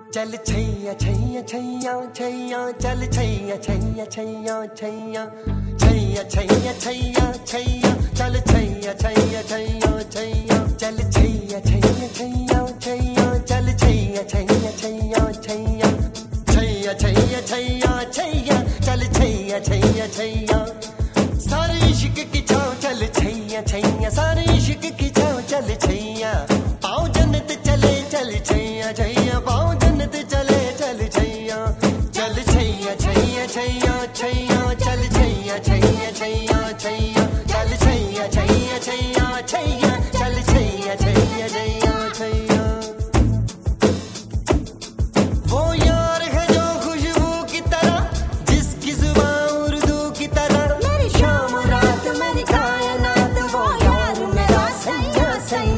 चल छैया छैया छैया छैया चल छैया छैया छैया छैया छैया छैया छैया छैया चल छैया छैया छैया छैया चल छैया छैया छैया छैया चल छैया छैया छैया छैया छैया छैया छैया छैया चल छैया छैया छैया सारे इश्क की छाँव चल छैया छैया सारे इश्क की छाँव चल छैया पाँव जन्नत चले चल छैया छैया पाँव जन्नत चले चल छैया चल छैया छैया छैया छैया चल छैया छैया छैया छैया चल छैया छैया छैया छैया चल छैया छैया छैया छैया वो यार है जो खुशबू की तरह जिसकी जुबान उर्दू की तरह मेरी शाम रात मेरी कायनात वो यार मेरा सैया सैया